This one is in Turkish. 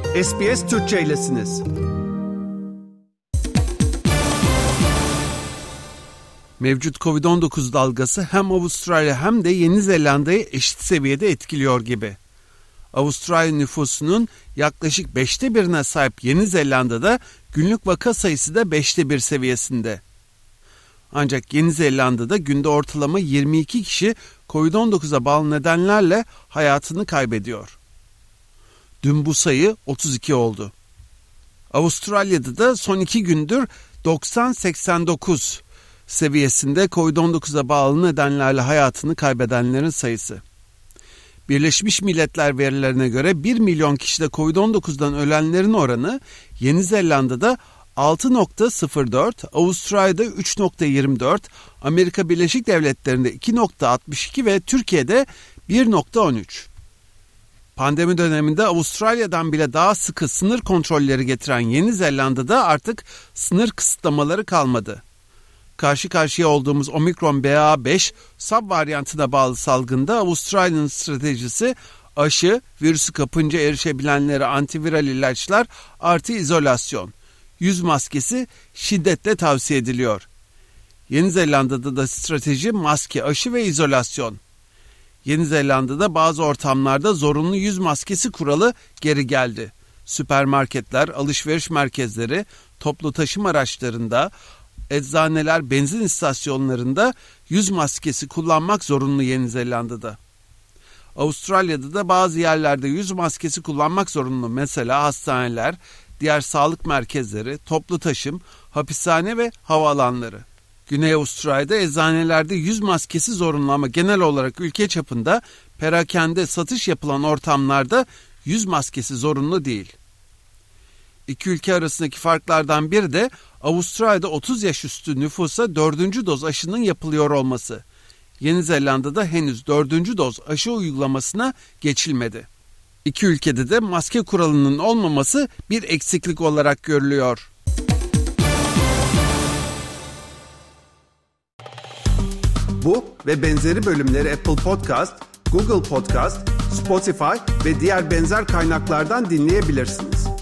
SBS Türkçe'ylesiniz. Mevcut Covid-19 dalgası hem Avustralya hem de Yeni Zelanda'yı eşit seviyede etkiliyor gibi. Avustralya nüfusunun yaklaşık 1/5'ine sahip Yeni Zelanda'da günlük vaka sayısı da 1/5 seviyesinde. Ancak Yeni Zelanda'da günde ortalama 22 kişi Covid-19'a bağlı nedenlerle hayatını kaybediyor. Dün bu sayı 32 oldu. Avustralya'da da son 2 gündür 90-89 seviyesinde Covid-19'a bağlı nedenlerle hayatını kaybedenlerin sayısı. Birleşmiş Milletler verilerine göre 1 milyon kişide Covid-19'dan ölenlerin oranı Yeni Zelanda'da 6.04, Avustralya'da 3.24, Amerika Birleşik Devletleri'nde 2.62 ve Türkiye'de 1.13. Pandemi döneminde Avustralya'dan bile daha sıkı sınır kontrolleri getiren Yeni Zelanda'da artık sınır kısıtlamaları kalmadı. Karşı karşıya olduğumuz Omikron BA5 subvaryantına bağlı salgında Avustralya'nın stratejisi aşı, virüsü kapınca erişebilenlere antiviral ilaçlar artı izolasyon. Yüz maskesi şiddetle tavsiye ediliyor. Yeni Zelanda'da da strateji maske, aşı ve izolasyon. Yeni Zelanda'da bazı ortamlarda zorunlu yüz maskesi kuralı geri geldi. Süpermarketler, alışveriş merkezleri, toplu taşıma araçlarında, eczaneler, benzin istasyonlarında yüz maskesi kullanmak zorunlu Yeni Zelanda'da. Avustralya'da da bazı yerlerde yüz maskesi kullanmak zorunlu. Mesela hastaneler, diğer sağlık merkezleri, toplu taşım, hapishane ve havaalanları. Güney Avustralya'da eczanelerde yüz maskesi zorunlu ama genel olarak ülke çapında perakende satış yapılan ortamlarda yüz maskesi zorunlu değil. İki ülke arasındaki farklardan biri de Avustralya'da 30 yaş üstü nüfusa 4. doz aşının yapılıyor olması. Yeni Zelanda'da henüz 4. doz aşı uygulamasına geçilmedi. İki ülkede de maske kuralının olmaması bir eksiklik olarak görülüyor. Bu ve benzeri bölümleri Apple Podcast, Google Podcast, Spotify ve diğer benzer kaynaklardan dinleyebilirsiniz.